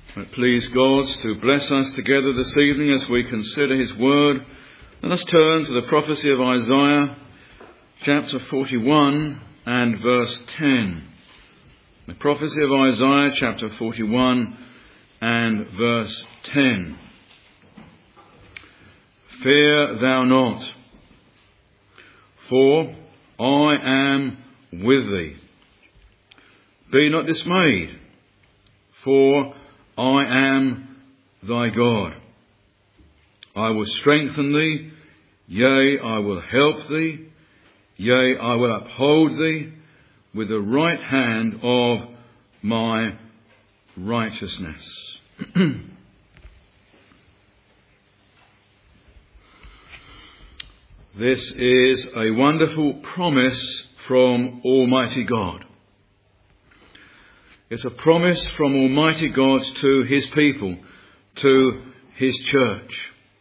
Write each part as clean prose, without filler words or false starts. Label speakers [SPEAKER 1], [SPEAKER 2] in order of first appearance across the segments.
[SPEAKER 1] Please God to bless us together this evening as we consider his word. Let us turn to the prophecy of Isaiah, chapter 41 and verse 10. The prophecy of Isaiah, chapter 41 and verse 10. Fear thou not, for I am with thee. Be not dismayed, for I am thy God. I will strengthen thee, yea, I will help thee, yea, I will uphold thee with the right hand of my righteousness. This is a wonderful promise from Almighty God. It's a promise from Almighty God to his people, to his church.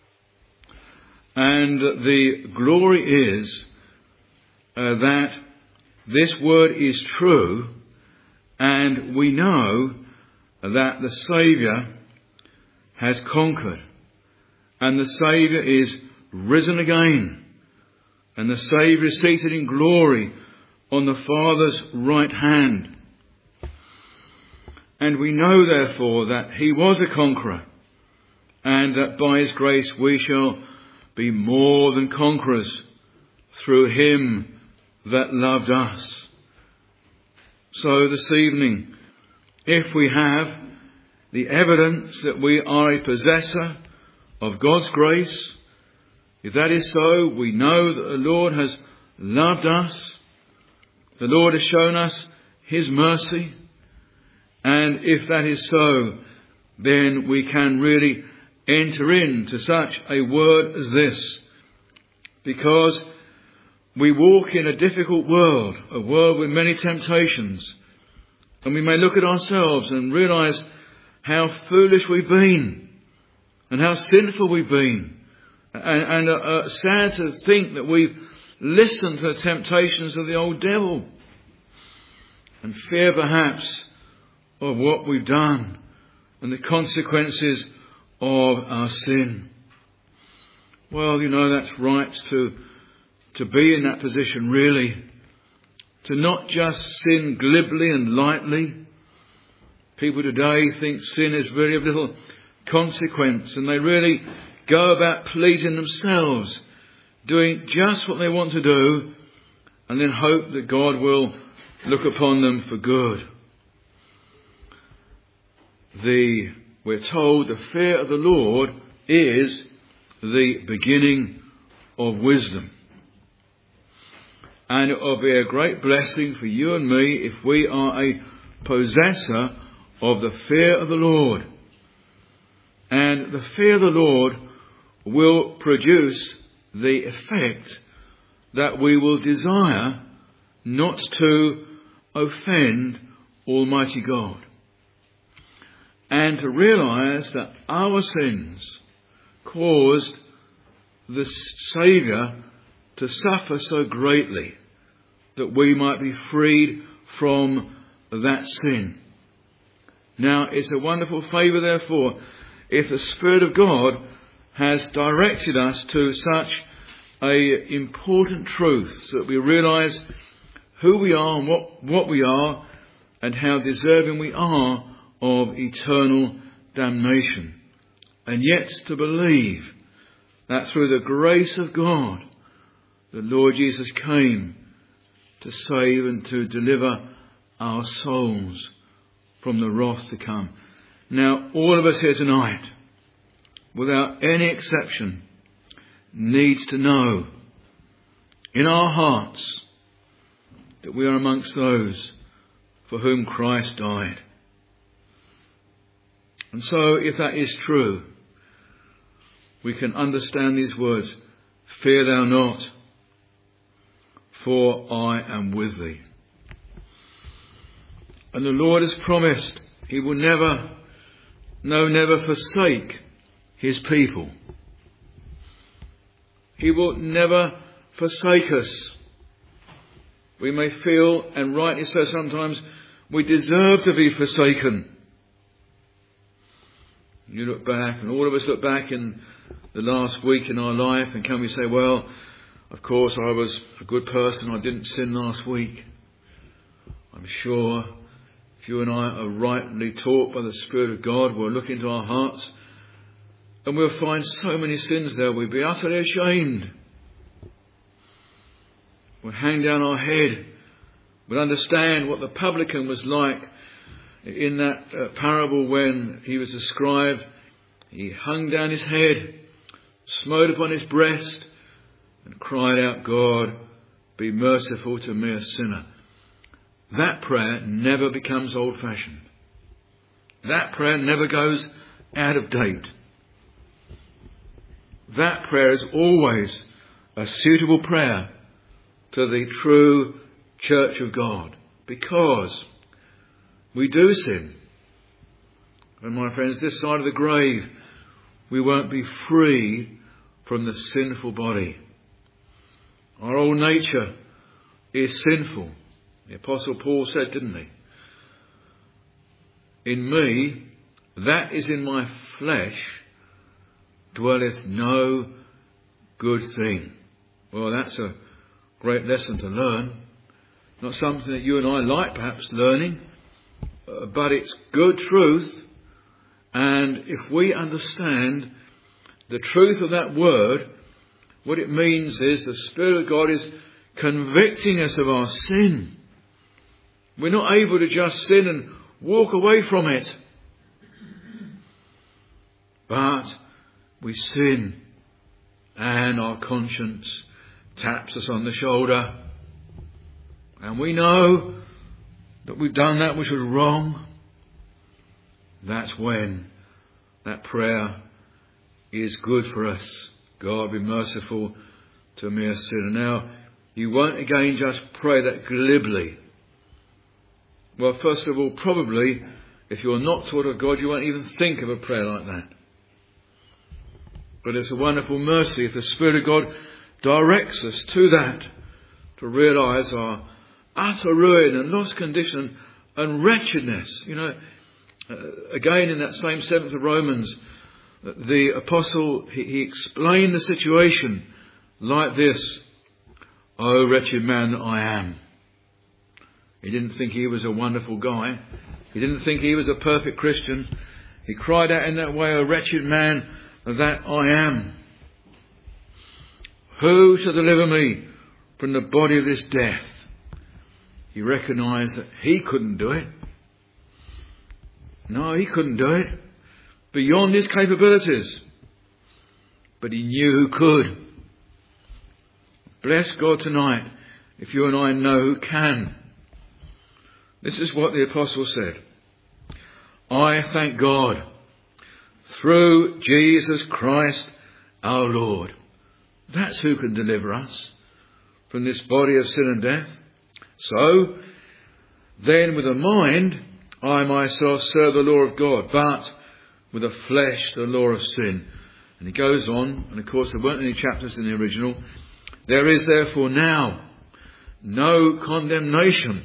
[SPEAKER 1] And the glory is that this word is true, and we know that the Saviour has conquered, and the Saviour is risen again, and the Saviour is seated in glory on the Father's right hand. And we know, therefore, that he was a conqueror, and that by his grace we shall be more than conquerors through him that loved us. So this evening, if we have the evidence that we are a possessor of God's grace, if that is so, we know that the Lord has loved us, the Lord has shown us his mercy. And if that is so, then we can really enter into such a word as this, because we walk in a difficult world, a world with many temptations, and we may look at ourselves and realise how foolish we've been and how sinful we've been, and sad to think that we've listened to the temptations of the old devil, and fear perhaps of what we've done and the consequences of our sin. Well, you know, that's right to be in that position, really. To not just sin glibly and lightly. People today think sin is really of little consequence, and they really go about pleasing themselves, doing just what they want to do, and then hope that God will look upon them for good. We're told the fear of the Lord is the beginning of wisdom. And it will be a great blessing for you and me if we are a possessor of the fear of the Lord. And the fear of the Lord will produce the effect that we will desire not to offend Almighty God, and to realise that our sins caused the Saviour to suffer so greatly that we might be freed from that sin. Now, it's a wonderful favour, therefore, if the Spirit of God has directed us to such a important truth, so that we realise who we are and what we are, and how deserving we are of eternal damnation, and yet to believe that through the grace of God the Lord Jesus came to save and to deliver our souls from the wrath to come. Now, all of us here tonight, without any exception, needs to know in our hearts that we are amongst those for whom Christ died. And so, if that is true, we can understand these words, fear thou not, for I am with thee. And the Lord has promised he will never forsake his people. He will never forsake us. We may feel, and rightly so sometimes, we deserve to be forsaken. You look back, and all of us look back in the last week in our life, and can we say, well, of course I was a good person, I didn't sin last week. I'm sure if you and I are rightly taught by the Spirit of God, we'll look into our hearts and we'll find so many sins there, we'll be utterly ashamed. We'll hang down our head. We'll understand what the publican was like in that parable when he was described. He hung down his head, smote upon his breast, and cried out, God, be merciful to me, a sinner. That prayer never becomes old-fashioned. That prayer never goes out of date. That prayer is always a suitable prayer to the true Church of God, because we do sin. And my friends, this side of the grave, we won't be free from the sinful body. Our old nature is sinful. The Apostle Paul said, didn't he? In me, that is in my flesh, dwelleth no good thing. Well, that's a great lesson to learn. Not something that you and I like perhaps learning, but it's good truth. And if we understand the truth of that word, what it means is the Spirit of God is convicting us of our sin. We're not able to just sin and walk away from it. But we sin and our conscience taps us on the shoulder. And we know that we've done that which was wrong. That's when that prayer is good for us. God, be merciful to me, a sinner. Now, you won't again just pray that glibly. Well, first of all, probably, if you're not taught of God, you won't even think of a prayer like that. But it's a wonderful mercy if the Spirit of God directs us to that, to realise our utter ruin and lost condition and wretchedness. You know, again in that same 7th of Romans, the apostle, he explained the situation like this: "O wretched man that I am." He didn't think he was a wonderful guy. He didn't think he was a perfect Christian. He cried out in that way, "O wretched man that I am. Who shall deliver me from the body of this death?" He recognised that he couldn't do it. No, he couldn't do it. Beyond his capabilities. But he knew who could. Bless God tonight if you and I know who can. This is what the apostle said: "I thank God through Jesus Christ our Lord." That's who can deliver us from this body of sin and death. So, then with the mind, I myself serve the law of God, but with the flesh, the law of sin. And he goes on, and of course there weren't any chapters in the original. "There is therefore now no condemnation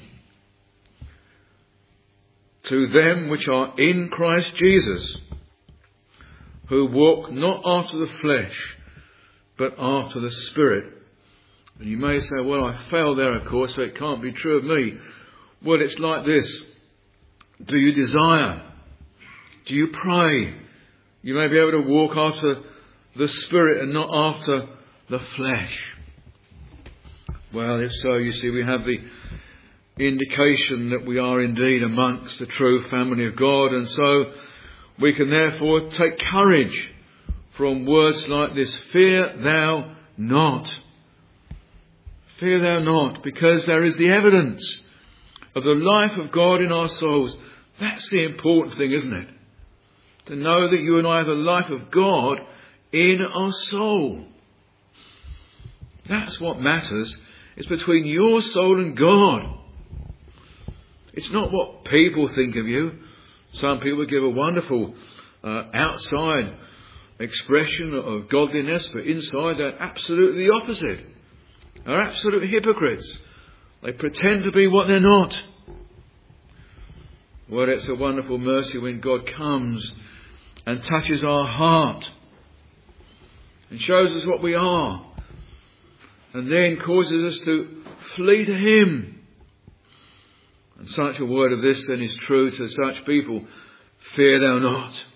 [SPEAKER 1] to them which are in Christ Jesus, who walk not after the flesh, but after the Spirit." And you may say, "Well, I failed there, of course, so it can't be true of me." Well, it's like this. Do you desire? Do you pray? You may be able to walk after the Spirit and not after the flesh. Well, if so, you see, we have the indication that we are indeed amongst the true family of God, and so we can therefore take courage from words like this: "Fear thou not." Fear thou not, because there is the evidence of the life of God in our souls. That's the important thing, isn't it? To know that you and I have the life of God in our soul. That's what matters. It's between your soul and God. It's not what people think of you. Some people give a wonderful outside expression of godliness, but inside they're absolutely the opposite. They're absolute hypocrites. They pretend to be what they're not. Well, it's a wonderful mercy when God comes and touches our heart and shows us what we are, and then causes us to flee to him. And such a word of this then is true to such people: fear thou not.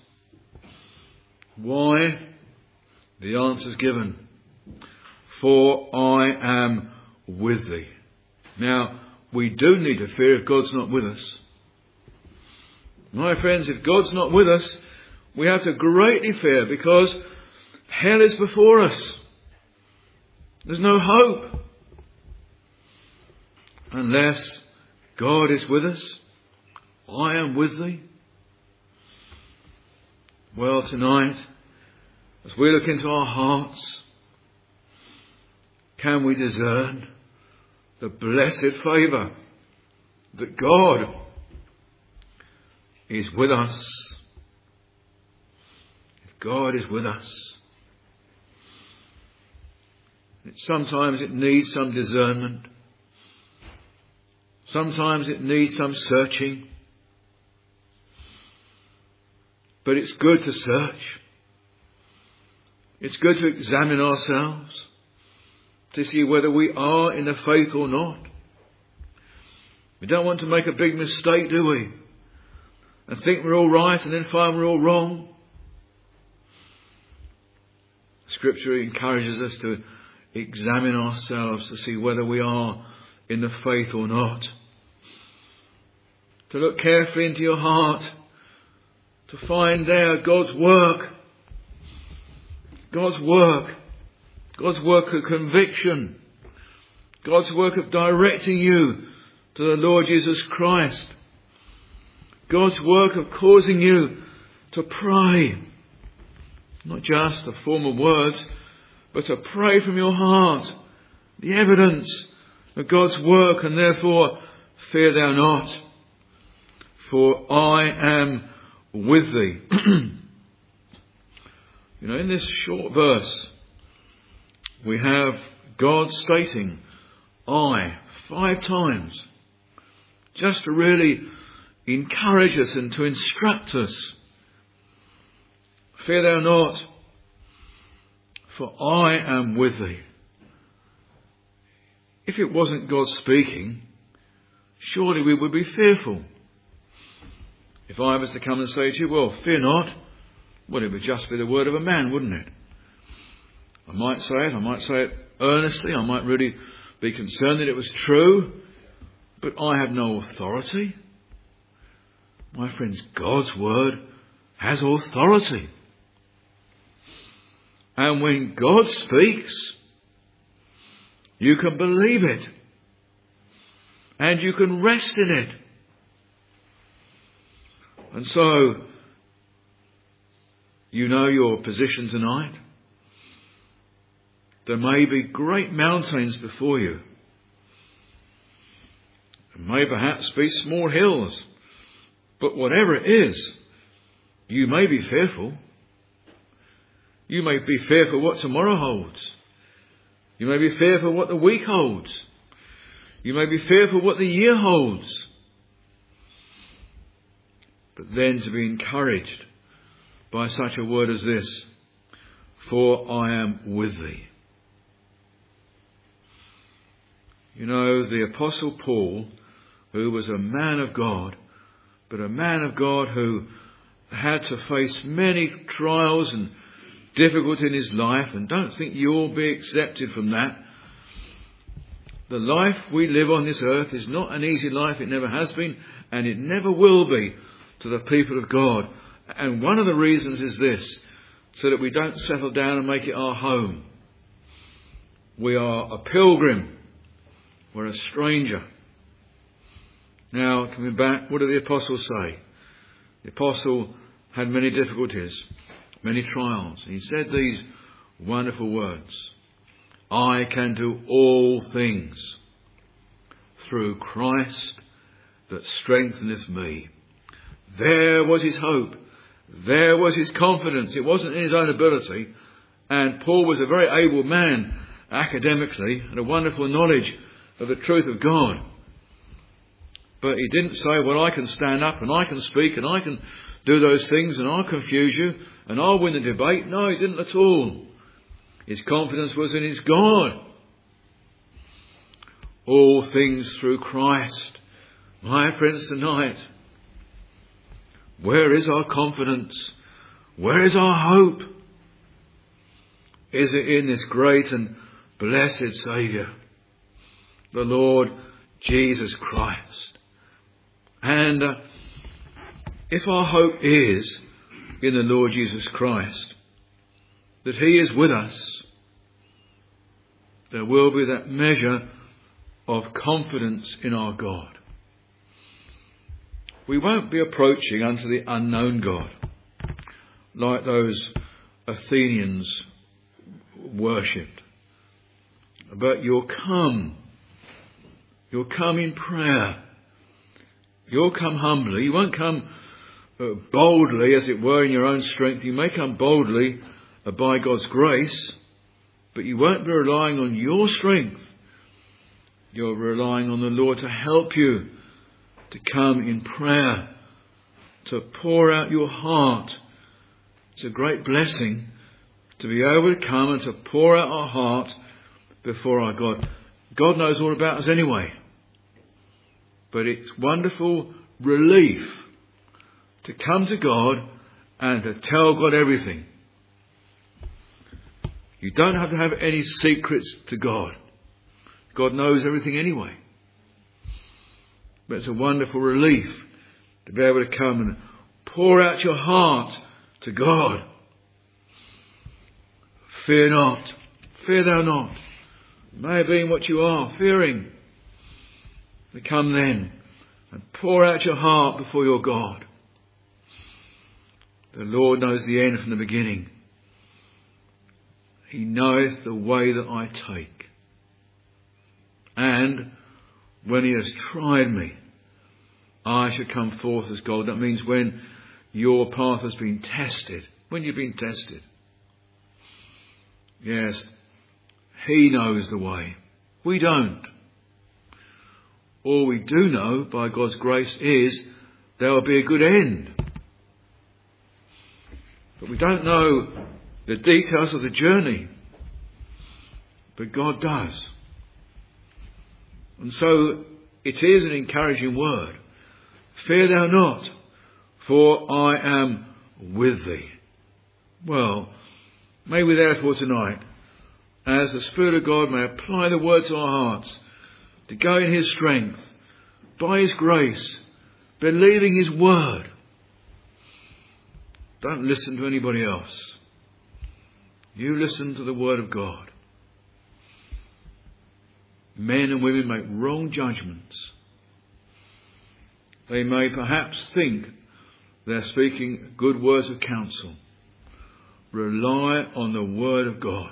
[SPEAKER 1] Why? The answer's given: for I am with thee. Now, we do need to fear if God's not with us. My friends, if God's not with us, we have to greatly fear, because hell is before us. There's no hope unless God is with us. I am with thee. Well, tonight, as we look into our hearts, can we discern the blessed favour that God is with us? If God is with us, sometimes it needs some discernment. Sometimes it needs some searching. But it's good to search. It's good to examine ourselves to see whether we are in the faith or not. We don't want to make a big mistake, do we? And think we're all right and then find we're all wrong. Scripture encourages us to examine ourselves to see whether we are in the faith or not. To look carefully into your heart, to find there God's work. God's work. God's work of conviction. God's work of directing you to the Lord Jesus Christ. God's work of causing you to pray. Not just a form of words, but to pray from your heart. The evidence of God's work, and therefore fear thou not, for I am with thee. In this short verse, we have God stating I 5 times, just to really encourage us and to instruct us. Fear thou not, for I am with thee. If it wasn't God speaking, surely we would be fearful. If I was to come and say to you, well, fear not, well, it would just be the word of a man, wouldn't it? I might say it earnestly, I might really be concerned that it was true, but I have no authority. My friends, God's word has authority. And when God speaks, you can believe it. And you can rest in it. And so, you know your position tonight. There may be great mountains before you. There may perhaps be small hills. But whatever it is, you may be fearful. You may be fearful what tomorrow holds. You may be fearful what the week holds. You may be fearful what the year holds. But then to be encouraged by such a word as this, for I am with thee. The Apostle Paul, who was a man of God, but a man of God who had to face many trials and difficulty in his life, and don't think you'll be accepted from that. The life we live on this earth is not an easy life. It never has been, and it never will be to the people of God. And one of the reasons is this, so that we don't settle down and make it our home. We are a pilgrim. We're a stranger. Now, coming back, what did the apostle say? The apostle had many difficulties, many trials. He said these wonderful words: I can do all things through Christ that strengtheneth me. There was his hope. There was his confidence. It wasn't in his own ability. And Paul was a very able man academically and a wonderful knowledge of the truth of God. But he didn't say, well, I can stand up and I can speak and I can do those things and I'll confuse you and I'll win the debate. No, he didn't at all. His confidence was in his God. All things through Christ. My friends, tonight, where is our confidence? Where is our hope? Is it in this great and blessed Saviour, the Lord Jesus Christ? And if our hope is in the Lord Jesus Christ, that he is with us, there will be that measure of confidence in our God. We won't be approaching unto the unknown God like those Athenians worshipped. But you'll come in prayer. You'll come humbly. You won't come boldly, as it were, in your own strength. You may come boldly by God's grace, but you won't be relying on your strength. You're relying on the Lord to help you to come in prayer, to pour out your heart. It's a great blessing to be able to come and to pour out our heart before our God. God knows all about us anyway. But it's wonderful relief to come to God and to tell God everything. You don't have to have any secrets to God. God knows everything anyway. But it's a wonderful relief to be able to come and pour out your heart to God. Fear not. Fear thou not. It may have been what you are, fearing. To come then and pour out your heart before your God. The Lord knows the end from the beginning. He knoweth the way that I take. And when he has tried me, I shall come forth as gold. That means when your path has been tested. When you've been tested. Yes, he knows the way. We don't. All we do know by God's grace is there will be a good end. But we don't know the details of the journey. But God does. And so it is an encouraging word. Fear thou not, for I am with thee. Well, may we therefore tonight, as the Spirit of God may apply the word to our hearts, to go in his strength, by his grace, believing his word. Don't listen to anybody else. You listen to the word of God. Men and women make wrong judgments. They may perhaps think they're speaking good words of counsel. Rely on the word of God.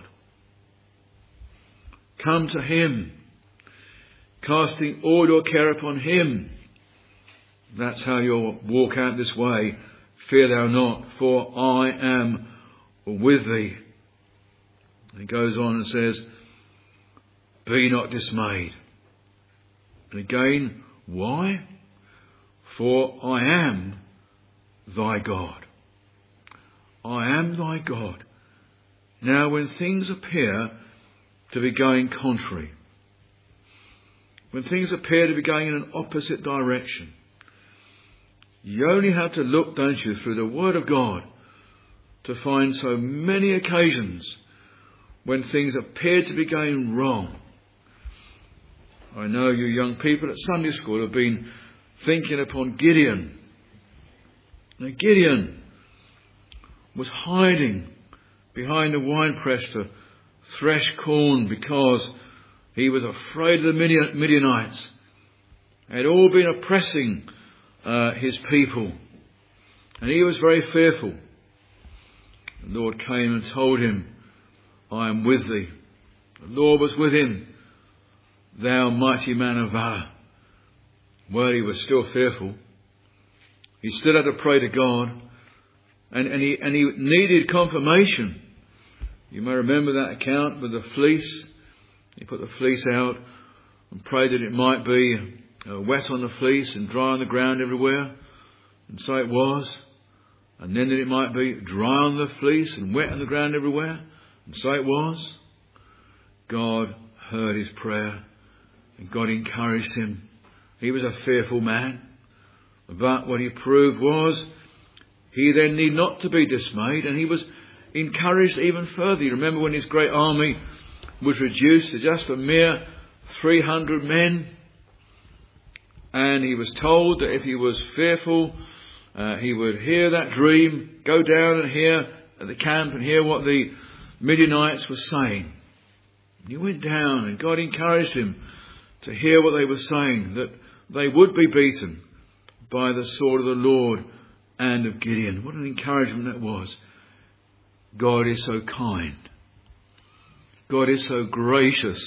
[SPEAKER 1] Come to him, casting all your care upon him. That's how you'll walk out this way. Fear thou not, for I am with thee. He goes on and says, be not dismayed. And again, why? For I am thy God. I am thy God. Now when things appear to be going contrary, when things appear to be going in an opposite direction, you only have to look, don't you, through the Word of God to find so many occasions when things appear to be going wrong. I know you young people at Sunday school have been thinking upon Gideon. Now Gideon was hiding behind the winepress to thresh corn because he was afraid of the Midianites. They had all been oppressing his people, and he was very fearful. The Lord came and told him, I am with thee. The Lord was with him, thou mighty man of valour. Well, he was still fearful. He still had to pray to God, and he needed confirmation. You may remember that account with the fleece. He put the fleece out and prayed that it might be wet on the fleece and dry on the ground everywhere. And so it was. and then that it might be dry on the fleece and wet on the ground everywhere. And so it was. God heard his prayer and God encouraged him. He was a fearful man, but what he proved was he then need not to be dismayed, and he was encouraged even further. You remember when his great army was reduced to just a mere 300 men, and he was told that if he was fearful, he would hear that dream, go down and hear at the camp and hear what the Midianites were saying. And he went down and God encouraged him to hear what they were saying, that they would be beaten by the sword of the Lord and of Gideon. What an encouragement that was. God is so kind. God is so gracious.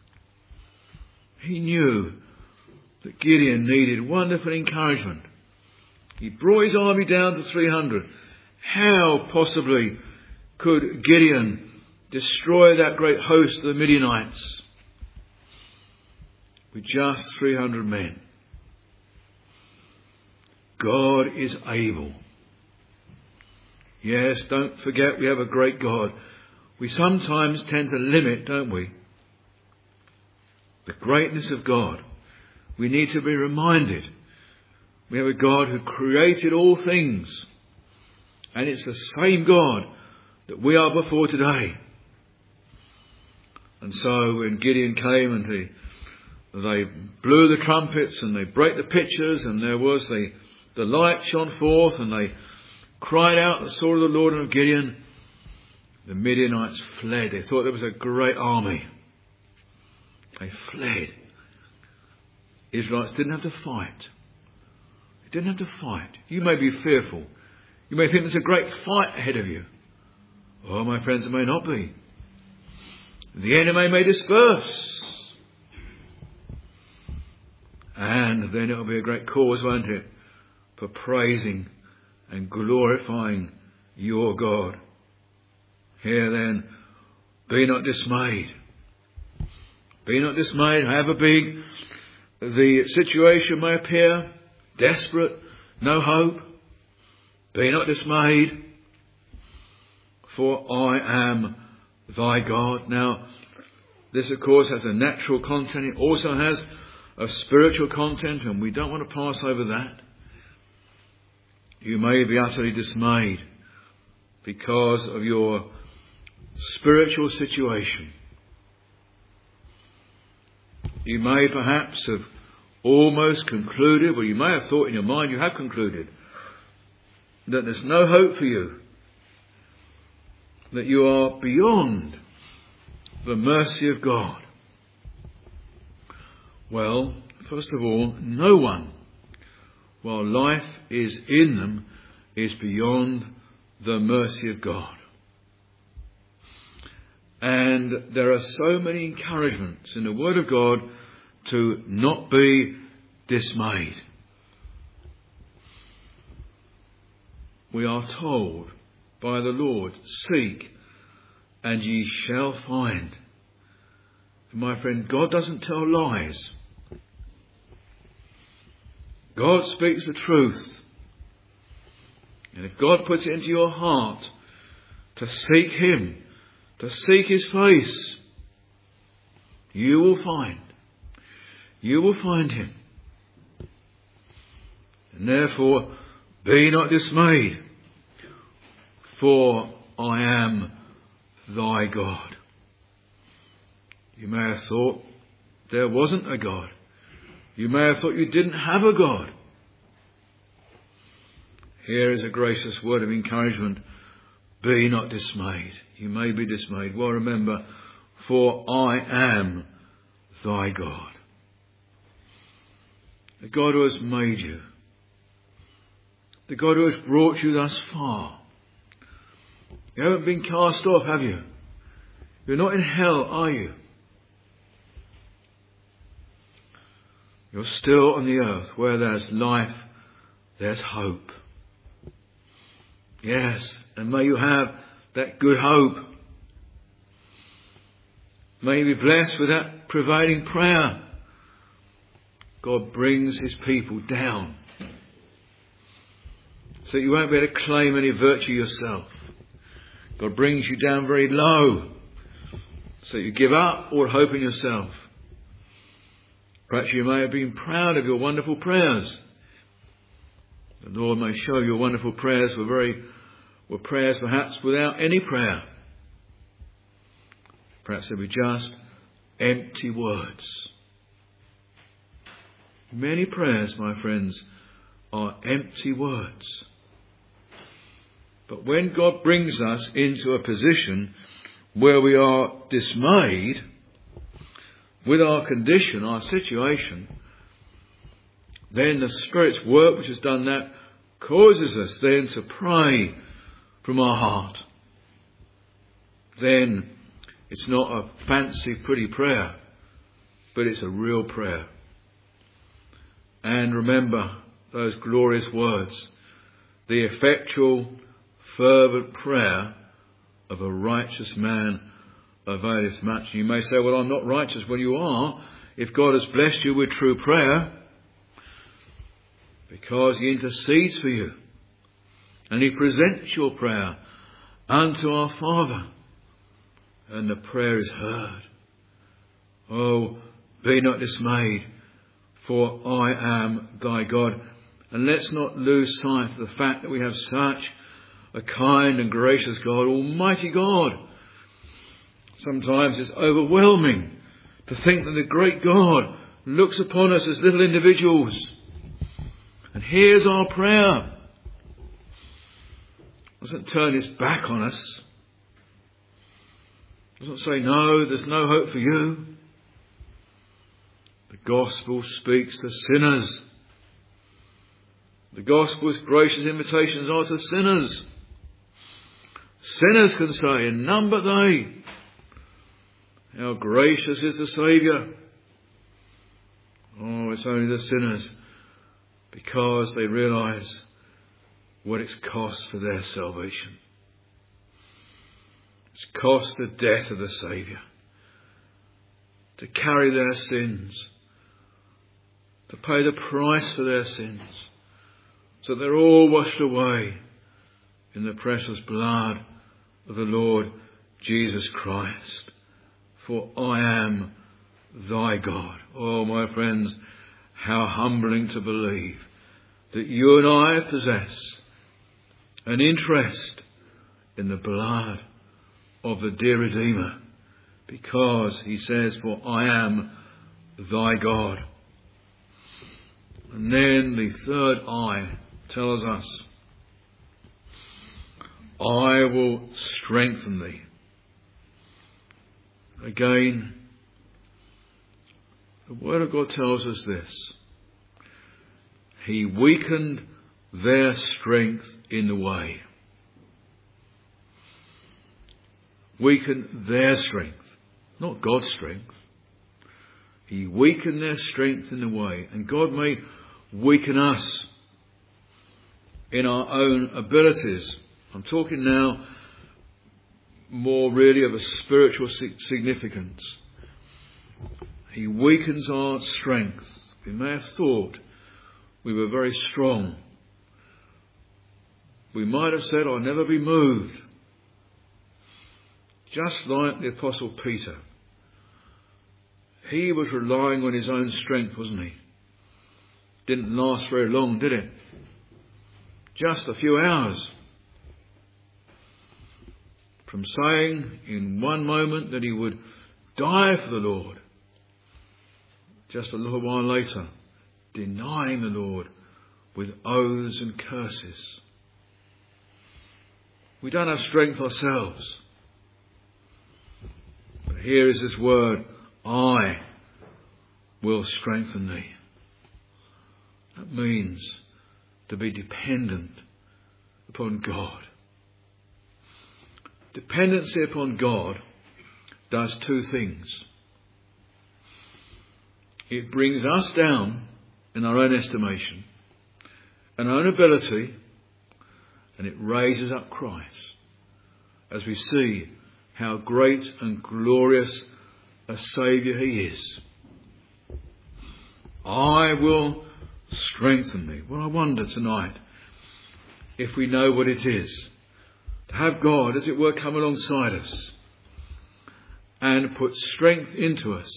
[SPEAKER 1] He knew that Gideon needed wonderful encouragement. He brought his army down to 300. How possibly could Gideon destroy that great host of the Midianites with just 300 men? God is able. Yes, don't forget we have a great God. We sometimes tend to limit, don't we, the greatness of God. We need to be reminded we have a God who created all things, and it's the same God that we are before today. And so when Gideon came and they blew the trumpets and they broke the pitchers, and there was the light shone forth, and they cried out the sword of the Lord and of Gideon, the Midianites fled. They thought there was a great army. They fled. Israelites didn't have to fight. They didn't have to fight. You may be fearful. You may think there's a great fight ahead of you. Oh, my friends, it may not be. The enemy may disperse. And then it'll be a great cause, won't it, for praising and glorifying your God. Here then, be not dismayed. Be not dismayed, however big the situation may appear, desperate, no hope. Be not dismayed, for I am thy God. Now, this of course has a natural content. It also has a spiritual content, and we don't want to pass over that. You may be utterly dismayed because of your spiritual situation. You may perhaps have almost concluded, or you may have thought in your mind, you have concluded, that there's no hope for you, that you are beyond the mercy of God. Well, first of all, no one, while life is in them, is beyond the mercy of God. And there are so many encouragements in the Word of God to not be dismayed. We are told by the Lord, seek and ye shall find. My friend, God doesn't tell lies. God speaks the truth. And if God puts it into your heart to seek Him, to seek His face, you will find. You will find Him. And therefore, be not dismayed, for I am thy God. You may have thought there wasn't a God. You may have thought you didn't have a God. Here is a gracious word of encouragement. Be not dismayed. You may be dismayed. Well, remember, for I am thy God. The God who has made you. The God who has brought you thus far. You haven't been cast off, have you? You're not in hell, are you? You're still on the earth. Where there's life, there's hope. Yes, and may you have that good hope. May you be blessed with that prevailing prayer. God brings His people down. so that you won't be able to claim any virtue yourself. God brings you down very low, so that you give up all hope in yourself. Perhaps you may have been proud of your wonderful prayers. The Lord may show your wonderful prayers were prayers perhaps without any prayer. Perhaps they were just empty words. Many prayers, my friends, are empty words. But when God brings us into a position where we are dismayed with our condition, our situation, then the Spirit's work which has done that causes us then to pray from our heart. Then it's not a fancy, pretty prayer, but it's a real prayer. And remember those glorious words, the effectual, fervent prayer of a righteous man availeth much. You may say, well, I'm not righteous. Well, you are, if God has blessed you with true prayer, because he intercedes for you and he presents your prayer unto our Father, and the prayer is heard. Oh, be not dismayed, for I am thy God. And let's not lose sight of the fact that we have such a kind and gracious God, Almighty God. Sometimes it's overwhelming to think that the great God looks upon us as little individuals and hears our prayer. Doesn't turn his back on us. Doesn't say, no, there's no hope for you. The gospel speaks to sinners. The gospel's gracious invitations are to sinners. Sinners can say, and none but they, how gracious is the Saviour. Oh, it's only the sinners, because they realise what it's cost for their salvation. It's cost the death of the Saviour, to carry their sins, to pay the price for their sins, so they're all washed away in the precious blood of the Lord Jesus Christ. For I am thy God. Oh, my friends, how humbling to believe that you and I possess an interest in the blood of the dear Redeemer, because he says, for I am thy God. And then the third I tells us, I will strengthen thee. Again, the Word of God tells us this. He weakened their strength in the way. Weakened their strength, not God's strength. He weakened their strength in the way. And God may weaken us in our own abilities. I'm talking now more really of a spiritual significance. He weakens our strength. We may have thought we were very strong. We might have said, I'll never be moved. Just like the Apostle Peter. He was relying on his own strength, wasn't he? Didn't last very long, did it? Just a few hours. From saying in one moment that he would die for the Lord, just a little while later, denying the Lord with oaths and curses. We don't have strength ourselves. But here is this word, I will strengthen thee. That means to be dependent upon God. Dependency upon God does two things. It brings us down in our own estimation and our own ability, and it raises up Christ as we see how great and glorious a Saviour he is. I will strengthen thee. Well, I wonder tonight if we know what it is. To have God, as it were, come alongside us and put strength into us.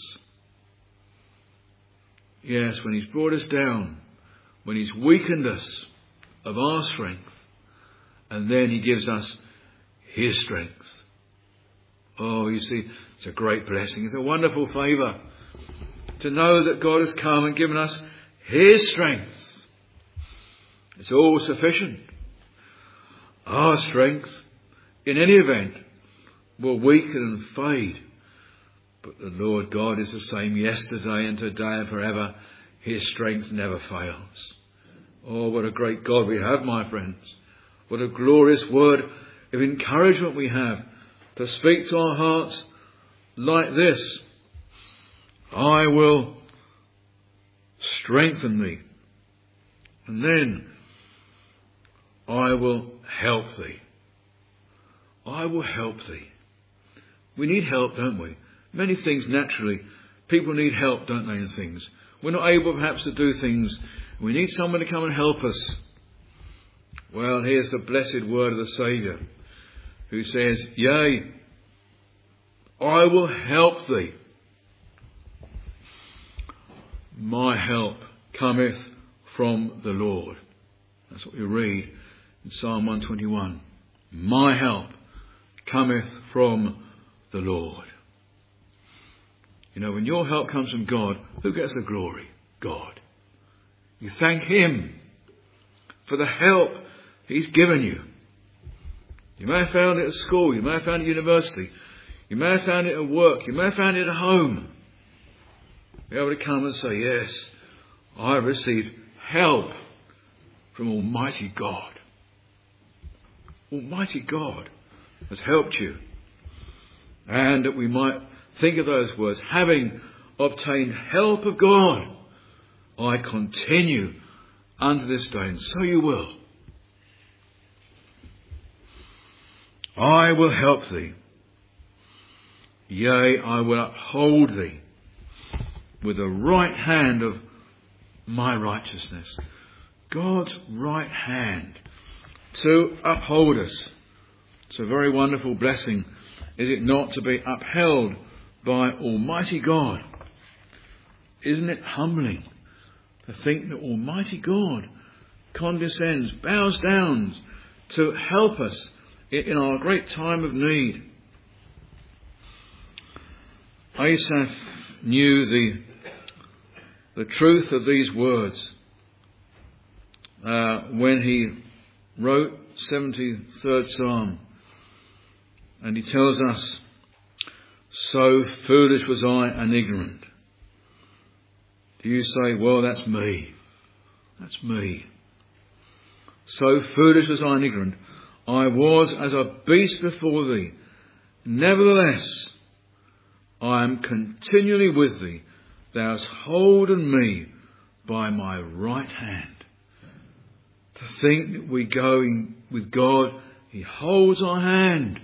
[SPEAKER 1] Yes, when He's brought us down, when He's weakened us of our strength, and then He gives us His strength. Oh, you see, it's a great blessing. It's a wonderful favour to know that God has come and given us His strength. It's all sufficient. Our strength, in any event, will weaken and fade. But the Lord God is the same yesterday and today and forever. His strength never fails. Oh, what a great God we have, my friends. What a glorious word of encouragement we have to speak to our hearts like this. I will strengthen thee, and then I will help thee. I will help thee. We need help, don't we? Many things naturally. People need help, don't they, in things. We're not able perhaps to do things. We need someone to come and help us. Well, here's the blessed word of the Saviour, who says, yea, I will help thee. My help cometh from the Lord. That's what we read in Psalm 121. My help cometh from the Lord. You know, when your help comes from God, who gets the glory? God. You thank Him for the help He's given you. You may have found it at school. You may have found it at university. You may have found it at work. You may have found it at home. Be able to come and say, yes, I have received help from Almighty God. Almighty God has helped you. And that we might think of those words, having obtained help of God, I continue unto this day, and so you will. I will help thee. Yea, I will uphold thee with the right hand of my righteousness. God's right hand to uphold us. It's a very wonderful blessing, is it not, to be upheld by Almighty God? Isn't it humbling to think that Almighty God condescends, bows down to help us in our great time of need? Asaph knew the truth of these words when he wrote 73rd Psalm. And he tells us, so foolish was I and ignorant. Do you say, well, that's me. That's me. So foolish was I and ignorant. I was as a beast before thee. Nevertheless, I am continually with thee. Thou hast holden me by my right hand. To think that we go with God, He holds our hand.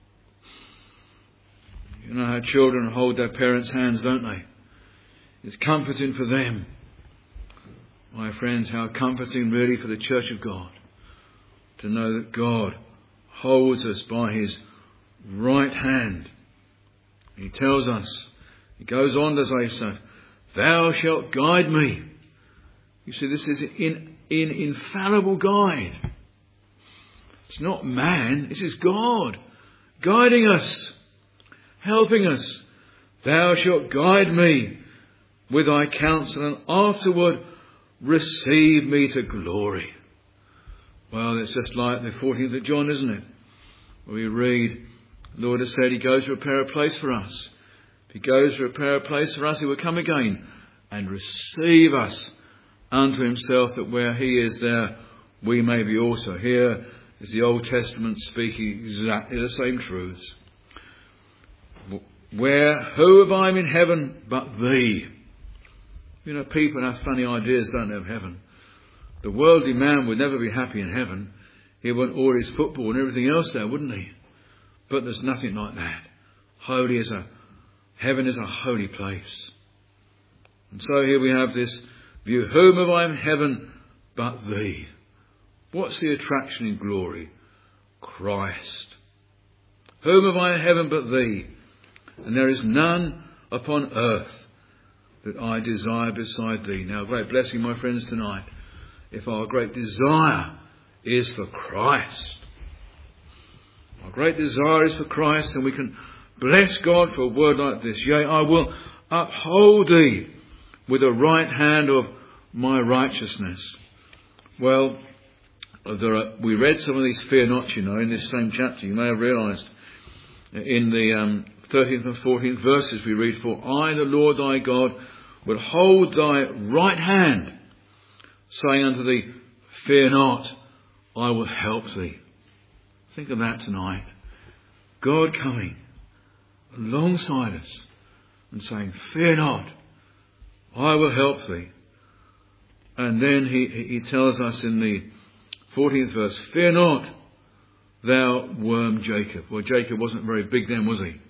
[SPEAKER 1] You know how children hold their parents' hands, don't they? It's comforting for them. My friends, how comforting really for the Church of God to know that God holds us by His right hand. He tells us, he goes on to say, thou shalt guide me. You see, this is in infallible guide. It's not man, this is God guiding us, helping us. Thou shalt guide me with thy counsel, and afterward receive me to glory. Well, it's just like the 14th of John, isn't it? Where we read, the Lord has said He goes to prepare a place for us. If He goes to prepare a place for us, He will come again and receive us unto Himself, that where He is, there we may be also. Here is the Old Testament speaking exactly the same truths. Who have I in heaven but Thee? You know, people have funny ideas, don't they, of heaven. The worldly man would never be happy in heaven. He'd want all his football and everything else there, wouldn't he? But there's nothing like that. Heaven is a holy place. And so here we have this view. Whom have I in heaven but Thee? What's the attraction in glory? Christ. Whom have I in heaven but thee? And there is none upon earth that I desire beside thee. Now, great blessing, my friends, tonight, if our great desire is for Christ. Our great desire is for Christ, and we can bless God for a word like this. Yea, I will uphold thee with the right hand of my righteousness. Well, we read some of these fear not, in this same chapter. You may have realised in the 13th and 14th verses we read, For I, the Lord thy God, will hold thy right hand, saying unto thee, Fear not, I will help thee. Think of that tonight. God coming alongside us and saying, Fear not, I will help thee. And then he tells us in the 14th verse, Fear not, thou worm Jacob. Well, Jacob wasn't very big then, was he?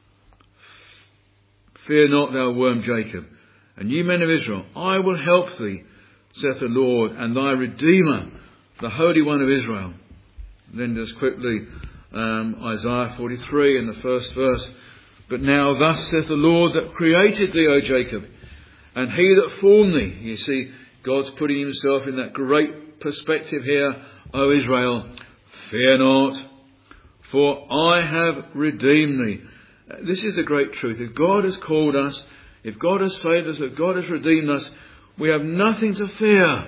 [SPEAKER 1] Fear not, thou worm Jacob. And ye men of Israel, I will help thee, saith the Lord, and thy Redeemer, the Holy One of Israel. And then just quickly, Isaiah 43 in the first verse. But now thus saith the Lord that created thee, O Jacob, and he that formed thee. You see, God's putting himself in that great perspective here, O Israel. Fear not, for I have redeemed thee. This is the great truth. If God has called us, if God has saved us, if God has redeemed us, we have nothing to fear.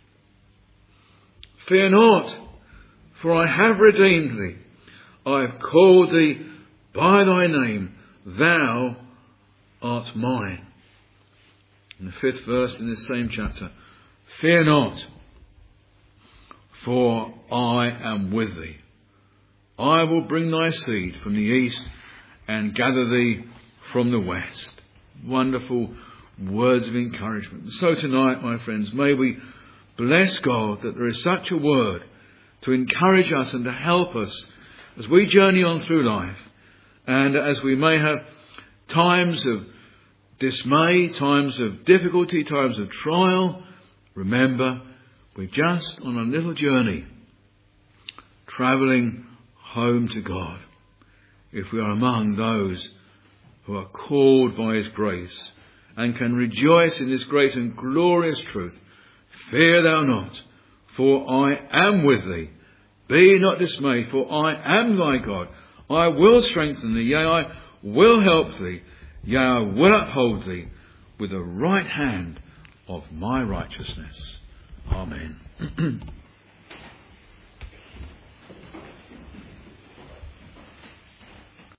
[SPEAKER 1] Fear not, for I have redeemed thee. I have called thee by thy name. Thou art mine. In the 5th verse in this same chapter, Fear not, for I am with thee. I will bring thy seed from the east and gather thee from the west. Wonderful words of encouragement. So tonight, my friends, may we bless God that there is such a word to encourage us and to help us as we journey on through life, and as we may have times of dismay, times of difficulty, times of trial. Remember, we're just on a little journey, travelling home to God. If we are among those who are called by his grace and can rejoice in this great and glorious truth, fear thou not, for I am with thee. Be not dismayed, for I am thy God. I will strengthen thee, yea, I will help thee, yea, I will uphold thee with the right hand of my righteousness. Amen.